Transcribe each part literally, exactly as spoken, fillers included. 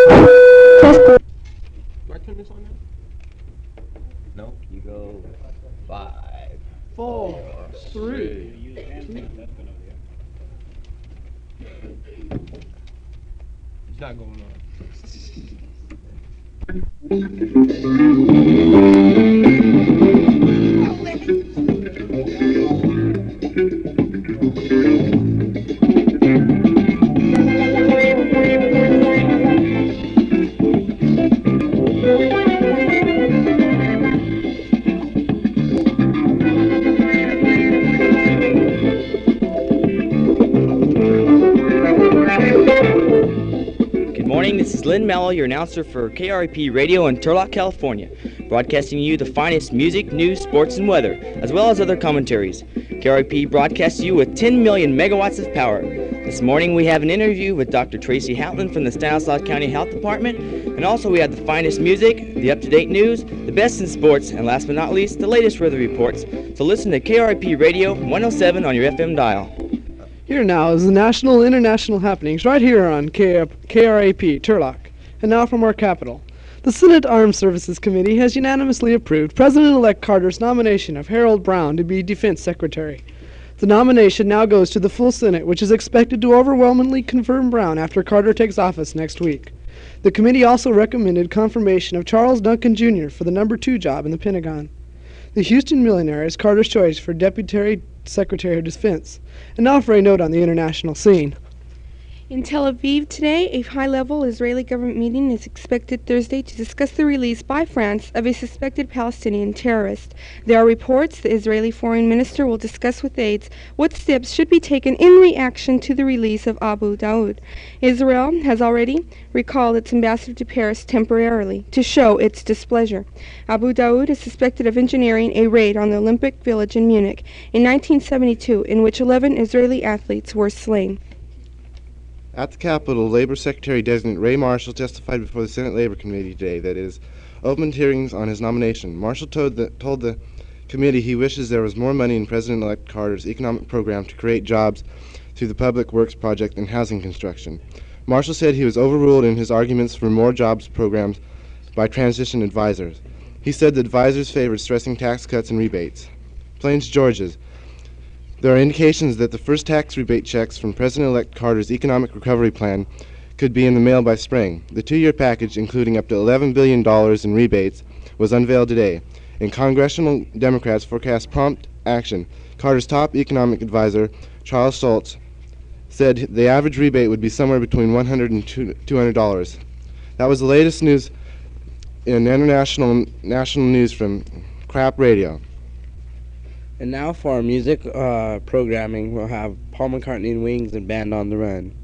Do I turn this on now? No, you go five, Four, three, It's not going on. Good morning, this is Lynn Mello, your announcer for K R I P Radio in Turlock, California, broadcasting you the finest music, news, sports, and weather, as well as other commentaries. K R I P broadcasts you with ten million megawatts of power. This morning we have an interview with Doctor Tracy Houtland from the Stanislaus County Health Department, and also we have the finest music, the up-to-date news, the best in sports, and last but not least, the latest weather reports. So listen to K R I P Radio one oh seven on your F M dial. Here now is the national and international happenings right here on K R A P Turlock. And now from our capital. The Senate Armed Services Committee has unanimously approved President-elect Carter's nomination of Harold Brown to be Defense Secretary. The nomination now goes to the full Senate, which is expected to overwhelmingly confirm Brown after Carter takes office next week. The committee also recommended confirmation of Charles Duncan Junior for the number two job in the Pentagon. The Houston millionaire is Carter's choice for Deputy Secretary of Defense. And now for a note on the international scene. In Tel Aviv today, a high-level Israeli government meeting is expected Thursday to discuss the release by France of a suspected Palestinian terrorist. There are reports the Israeli foreign minister will discuss with aides what steps should be taken in reaction to the release of Abu Daoud. Israel has already recalled its ambassador to Paris temporarily to show its displeasure. Abu Daoud is suspected of engineering a raid on the Olympic Village in Munich in nineteen seventy-two, in which eleven Israeli athletes were slain. At the Capitol, Labor Secretary-designate Ray Marshall testified before the Senate Labor Committee today that it is opened hearings on his nomination. Marshall told the, told the committee he wishes there was more money in President-elect Carter's economic program to create jobs through the Public Works Project and housing construction. Marshall said he was overruled in his arguments for more jobs programs by transition advisors. He said the advisors favored stressing tax cuts and rebates. Plains, Georgia. There are indications that the first tax rebate checks from President-elect Carter's economic recovery plan could be in the mail by spring. The two-year package, including up to eleven billion dollars in rebates, was unveiled today, and congressional Democrats forecast prompt action. Carter's top economic advisor, Charles Schultz, said the average rebate would be somewhere between one hundred dollars and two hundred dollars. That was the latest news in international national news from Crap Radio. And now for our music uh, programming, we'll have Paul McCartney and Wings and Band on the Run.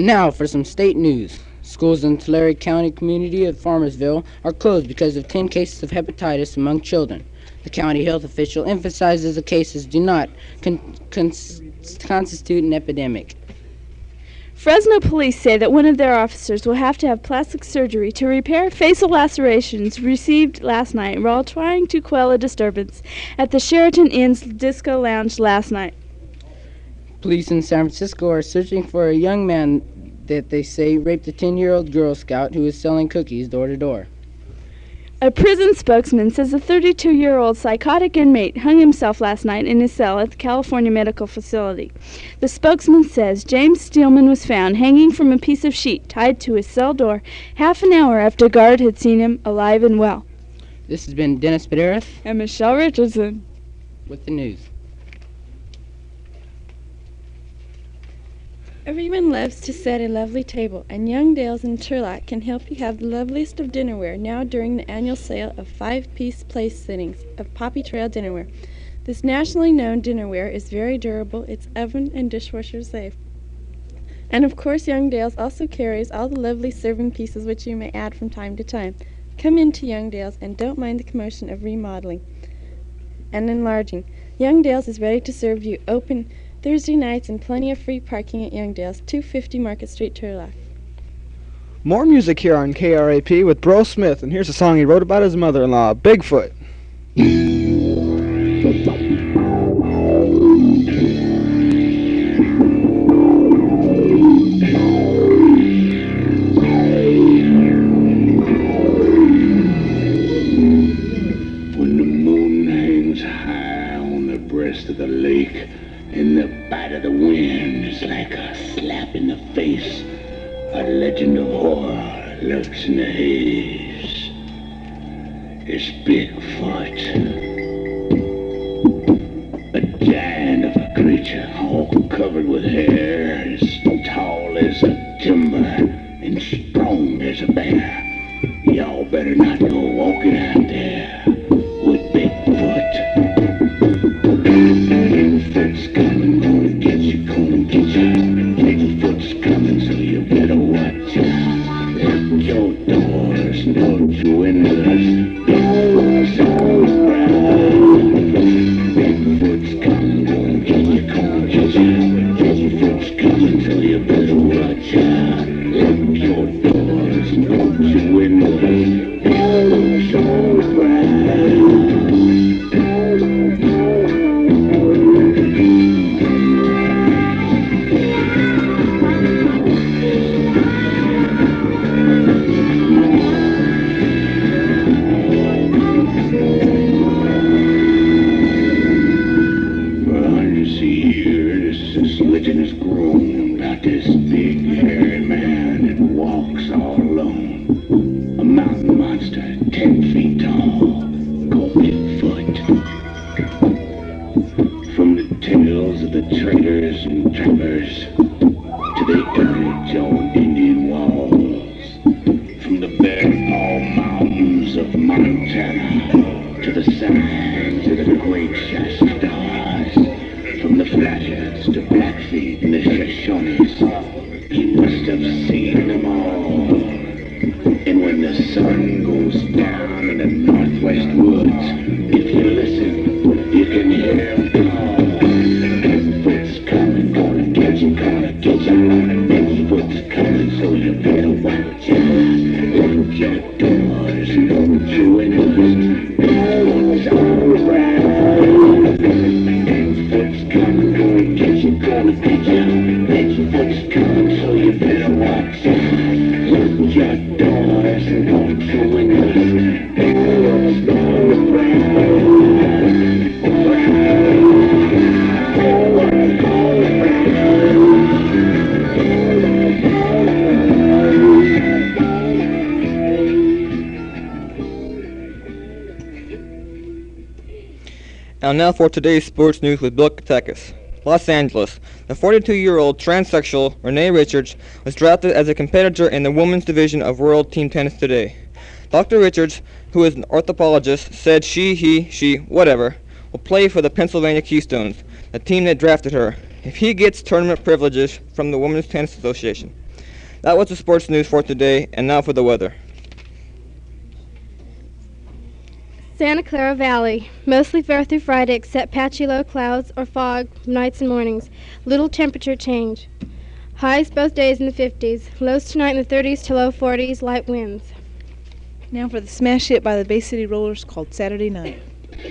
now for some state news. Schools in Tulare County community of Farmersville are closed because of ten cases of hepatitis among children. The county health official emphasizes the cases do not con- con- constitute an epidemic. Fresno police say that one of their officers will have to have plastic surgery to repair facial lacerations received last night while trying to quell a disturbance at the Sheraton Inn's Disco Lounge last night. Police in San Francisco are searching for a young man that they say raped a ten-year-old Girl Scout who was selling cookies door to door. A prison spokesman says a thirty-two-year-old psychotic inmate hung himself last night in his cell at the California Medical Facility. The spokesman says James Steelman was found hanging from a piece of sheet tied to his cell door half an hour after a guard had seen him alive and well. This has been Dennis Paderas and Michelle Richardson with the news. Everyone loves to set a lovely table, and Youngdale's in Turlock can help you have the loveliest of dinnerware now during the annual sale of five-piece place sittings of Poppy Trail Dinnerware. This nationally known dinnerware is very durable, it's oven and dishwasher safe. And of course, Youngdale's also carries all the lovely serving pieces which you may add from time to time. Come into Youngdale's and don't mind the commotion of remodeling and enlarging. Youngdale's is ready to serve you, open Thursday nights and plenty of free parking at Youngdale's, two fifty Market Street, Turlock. More music here on K R A P with Bro Smith, and here's a song he wrote about his mother-in-law, Bigfoot. When the moon hangs high on the breast of the lake, and the bite of the wind is like a slap in the face, a legend of horror lurks in the haze. It's Bigfoot, a giant of a creature, all covered with hair, as tall as a timber and strong as a bear. Y'all better not go walking out there with Bigfoot. Bigfoot's coming, gonna get you, gonna get you. Bigfoot's coming, so you better watch out. Lock your doors, don't you windows. Bigfoot's all around. Bigfoot's coming, gonna get you, gonna get you. Bigfoot's coming, so you better watch out. Lock your doors, don't you windows. Bigfoot's all around. Legend has grown about this big hairy man that walks all alone. A mountain monster, ten feet tall, called Bigfoot. From the tales of the traders and trappers to the image on Indian walls. From the bare paw mountains of Montana to the signs of the great Shasta stars. From the Flatheads to Blackfeet and the Shoshones, he must have seen them all. And when the sun goes down in the northwest woods, if you listen, you can hear him call. Bigfoot's coming, gonna get you, gonna get you. Bigfoot's coming, so you better watch out. Lock your doors, don't you windows. Bigfoot's all around. Bigfoot's coming, gonna get you, gonna get you. Bigfoot's coming, so you better watch out. Lock your doors and don't you windows. Bigfoot's all around. And now for today's sports news with Bill Katakis. Los Angeles. The forty-two-year-old transsexual Renee Richards was drafted as a competitor in the women's division of World Team Tennis today. Doctor Richards, who is an orthopologist, said she, he, she, whatever, will play for the Pennsylvania Keystones, the team that drafted her, if he gets tournament privileges from the Women's Tennis Association. That was the sports news for today, and now for the weather. Santa Clara Valley. Mostly fair through Friday except patchy low clouds or fog nights and mornings. Little temperature change. Highs both days in the fifties. Lows tonight in the thirties to low forties. Light winds. Now for the smash hit by the Bay City Rollers called Saturday Night.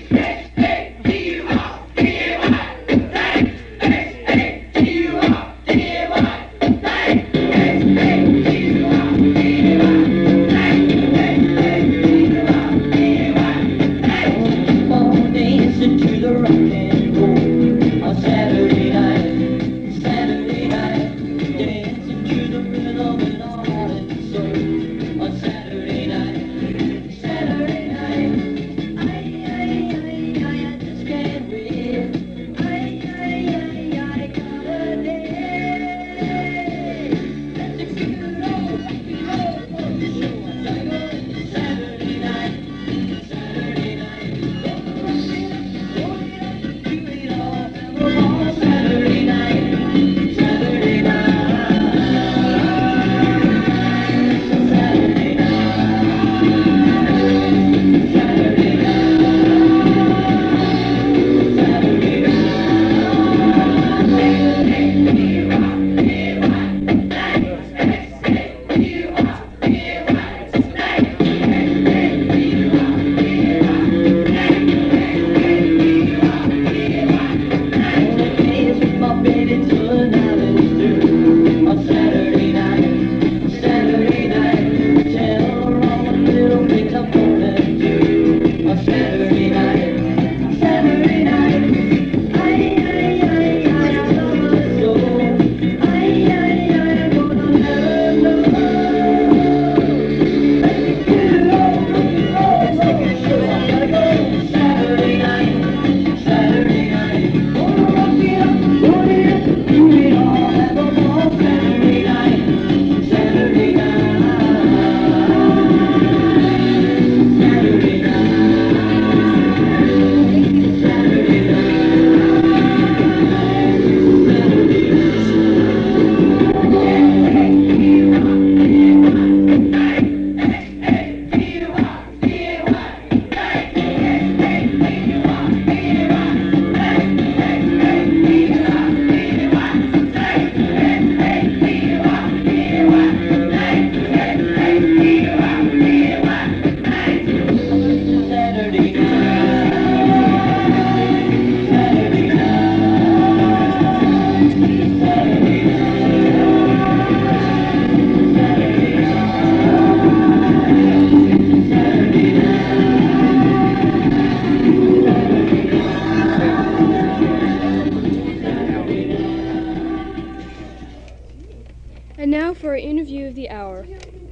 And now for our interview of the hour.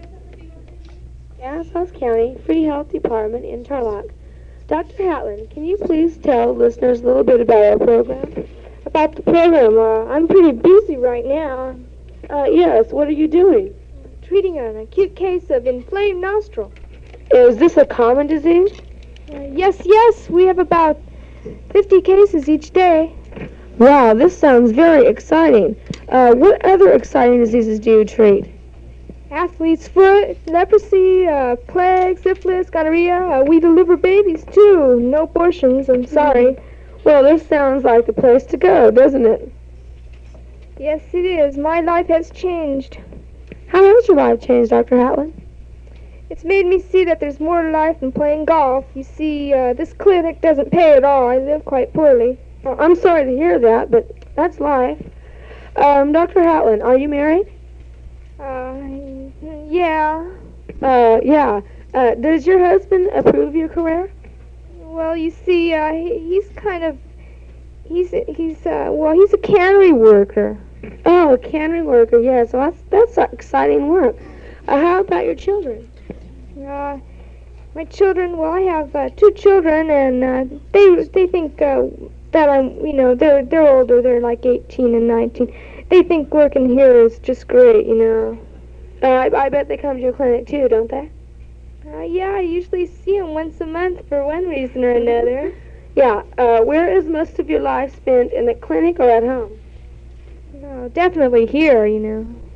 Nassau County Free Health Department in Turlock. Doctor Hatlin, can you please tell listeners a little bit about our program? About the program, uh, I'm pretty busy right now. Uh, yes, what are you doing? Treating an acute case of inflamed nostril. Is this a common disease? Uh, yes, yes, we have about fifty cases each day. Wow, this sounds very exciting. Uh, what other exciting diseases do you treat? Athlete's foot, leprosy, uh, plague, syphilis, gonorrhea. Uh, we deliver babies, too. No abortions, I'm sorry. Well, this sounds like the place to go, doesn't it? Yes, it is. My life has changed. How has your life changed, Doctor Hatlin? It's made me see that there's more to life than playing golf. You see, uh, this clinic doesn't pay at all. I live quite poorly. Well, I'm sorry to hear that, but that's life. Um, Doctor Hatlin, are you married? Uh, yeah. Uh, yeah. Uh, does your husband approve your career? Well, you see, uh, he, he's kind of, he's, he's, uh, well, he's a cannery worker. Oh, a cannery worker, yeah, so that's, that's exciting work. Uh, how about your children? Uh, my children, well, I have, uh, two children, and, uh, they, they think, uh, that I'm, you know, they're, they're older, they're like eighteen and nineteen. They think working here is just great, you know. Uh, I, I bet they come to your clinic, too, don't they? Uh, yeah, I usually see them once a month for one reason or another. Yeah, uh, where is most of your life spent, in the clinic or at home? Oh, definitely here, you know.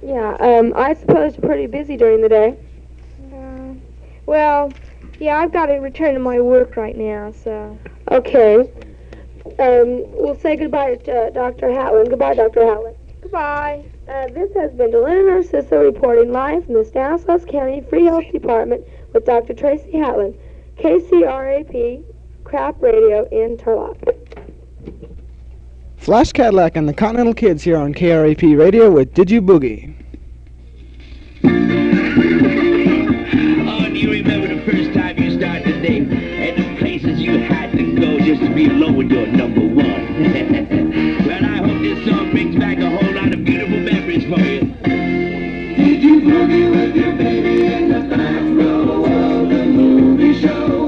Yeah, um, I suppose you're pretty busy during the day. Uh, well, yeah, I've got to return to my work right now, so. Okay. Um, we'll say goodbye to uh, Doctor Hatlin. Goodbye, Doctor Hatlin. Goodbye. Uh, this has been Delina Narciso reporting live from the Stanislaus County Free Health Department with Doctor Tracy Hatlin, K C R A P, Crap Radio in Turlock. Flash Cadillac and the Continental Kids here on K R A P Radio with Did You Boogie? Oh, do you remember the first time you started the day and the places you had to go just to be alone with your number one? Well, I hope this song brings back a whole lot of beautiful memories for you. Did you boogie with your baby in the back row of the movie show?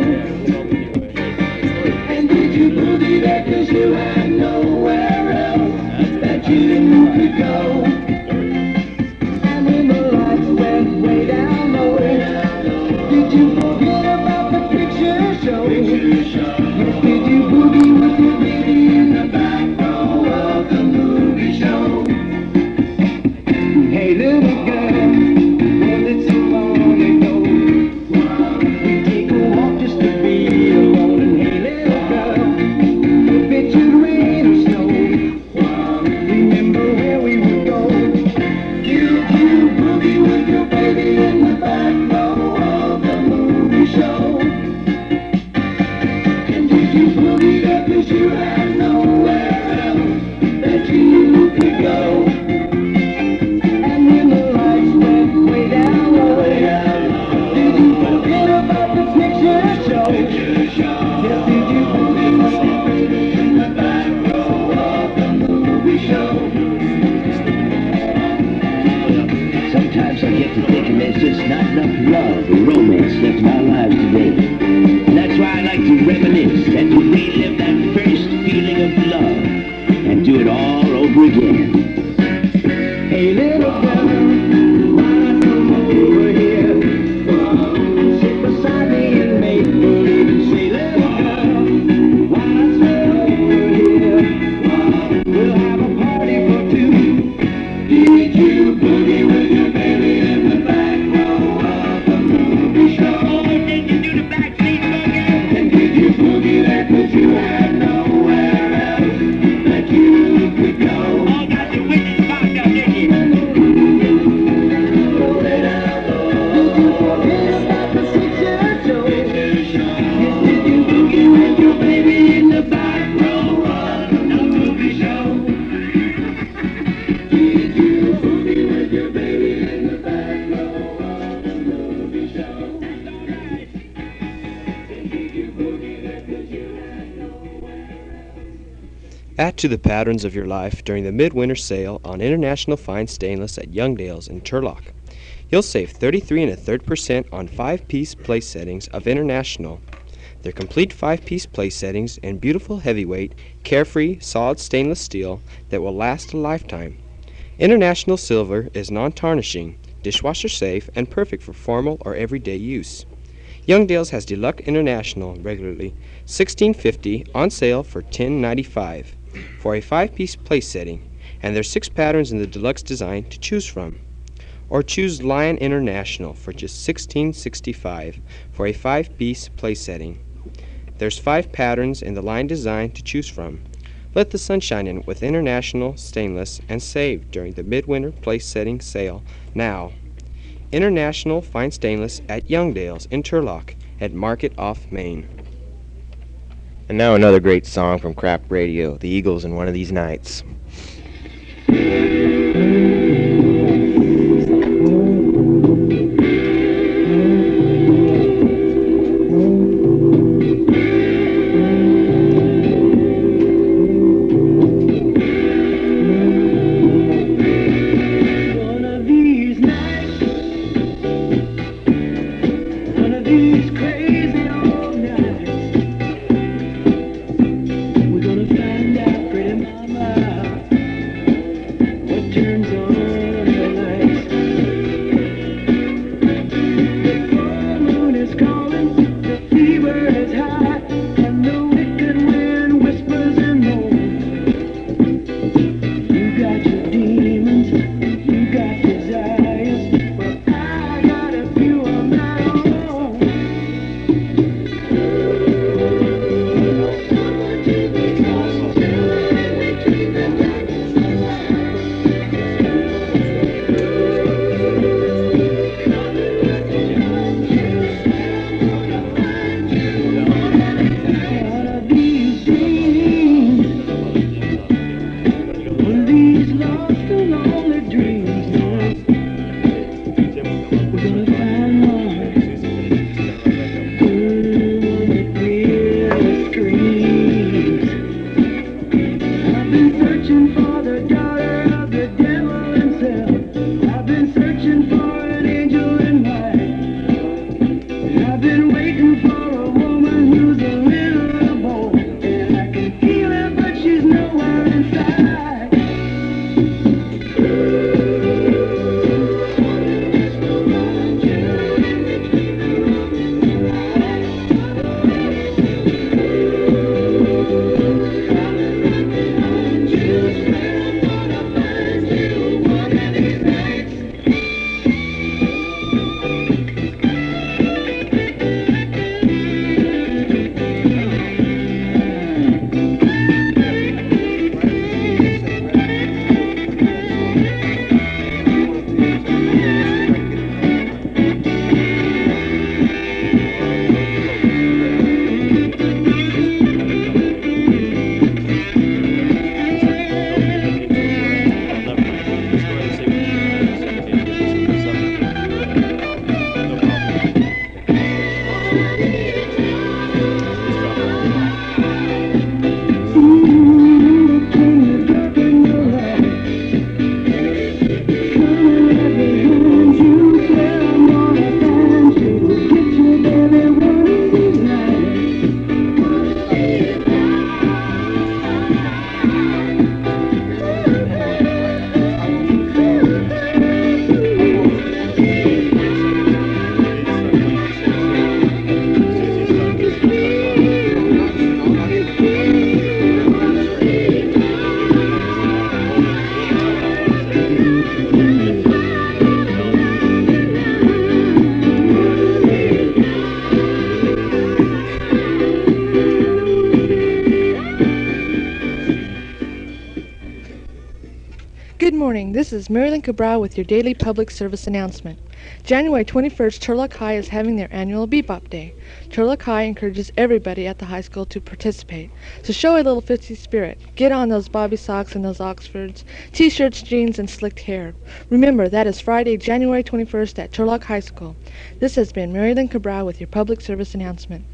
And did you boogie there 'cause you had nowhere else that you could go? And when the lights went way down low, did you forget about the picture show? Yes, did you boogie with your baby in the back row of the movie show? Hey, little girl, was it so long ago? We'd take a walk just to be alone. And hey, little girl, if it should rain or snow, remember where we would go? Did you boogie with your baby in the back row of the movie show? And did you boogie there 'cause you had nowhere else that you could go? And when the lights went way down low, did you forget about the picture show? Yes, did you boogie with your baby in the back row of the movie show? Sometimes I get to thinking there's just not enough love or romance left in our lives today. And that's why I like to reminisce and to relive that first feeling of love and do it all over again. Hey, little girl, why not come over here? Sit beside me and make believe and say, little girl, why not stay over here? We'll have a party for two. Did you boogie with your baby in the back row of the movie show? Oh, did you do the backseat boogie? And did you boogie there 'cause you had nowhere else that you could go? Oh, got your witness boxed up, didn't you? Way down low. Did you forget about the picture show? Yes, did you boogie with your baby in the back row of the movie show? Did you boogie with your baby in the back row of the movie show? And did you boogie there 'cause you had nowhere else? Add to the patterns of your life during the midwinter sale on International Fine Stainless at Youngdale's in Turlock. You'll save thirty-three and a third percent on five-piece place settings of International. Their complete five-piece place settings in beautiful heavyweight, carefree, solid stainless steel that will last a lifetime. International silver is non-tarnishing, dishwasher safe, and perfect for formal or everyday use. Youngdale's has Deluxe International regularly sixteen fifty on sale for ten ninety-five for a five-piece place setting, and there's six patterns in the deluxe design to choose from. Or choose Lion International for just sixteen sixty-five for a five-piece place setting. There's five patterns in the Lion design to choose from. Let the sun shine in with International Stainless and save during the midwinter place setting sale now. International Fine Stainless at Youngdale's in Turlock at Market off Main. And now another great song from Crap Radio, the Eagles in One of These Nights. You got your demons, you got desire. morning. This is Marilyn Cabral with your daily public service announcement. January twenty-first, Turlock High is having their annual Bebop Day. Turlock High encourages everybody at the high school to participate. So show a little fifties spirit. Get on those bobby socks and those Oxfords, t-shirts, jeans, and slicked hair. Remember, that is Friday, January twenty-first at Turlock High School. This has been Marilyn Cabral with your public service announcement.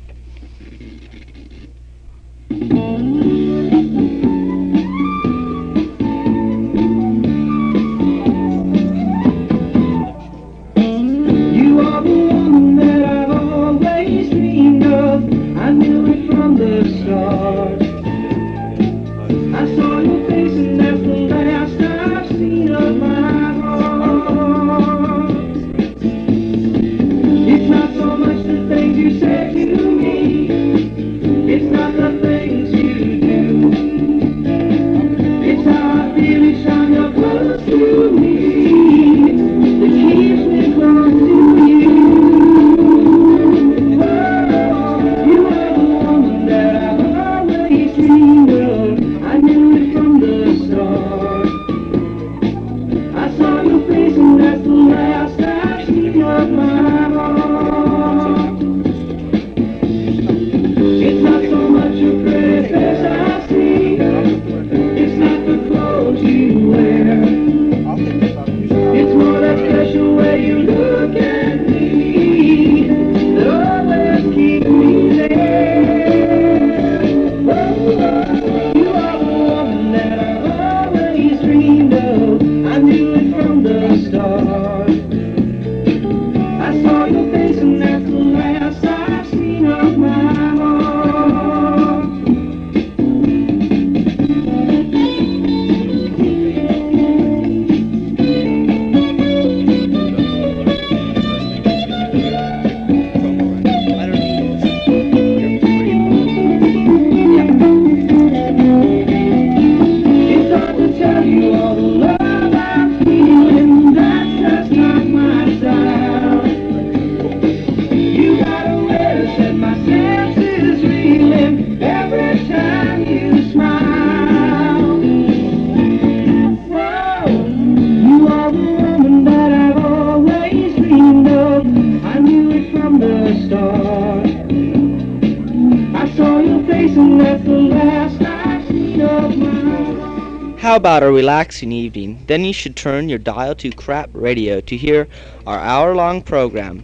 How about a relaxing evening? Then you should turn your dial to Crap Radio to hear our hour-long program.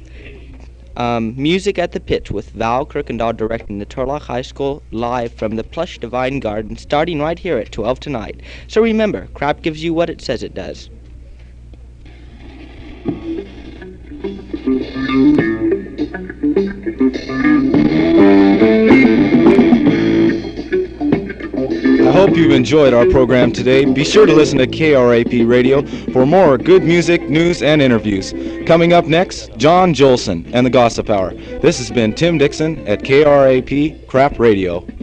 Um, Music at the Pitch with Val Kirkendall directing the Turlock High School live from the plush Divine Garden starting right here at twelve tonight. So remember, crap gives you what it says it does. I hope you've enjoyed our program today. Be sure to listen to K R A P Radio for more good music, news, and interviews. Coming up next, John Jolson and the Gossip Hour. This has been Tim Dixon at K R A P Crap Radio.